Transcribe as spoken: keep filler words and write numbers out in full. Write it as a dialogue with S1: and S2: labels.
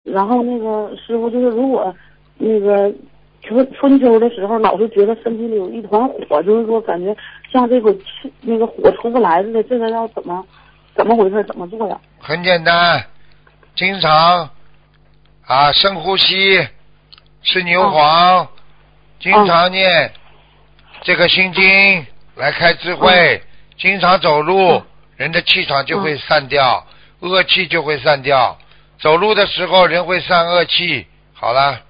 S1: 然后那个师傅就是如果那个春春秋的时候，老是觉得身体里有一团火，就是说感觉像这个气那个火出不来似的，这个要怎么怎么回事？怎么做呀？
S2: 很简单，经常啊深呼吸，吃牛黄，
S1: 啊、
S2: 经常念这个心经来开智慧，
S1: 啊、
S2: 经常走路，
S1: 啊、
S2: 人的气场就会散掉，恶气就会散掉。走路的时候人会散恶气。好了。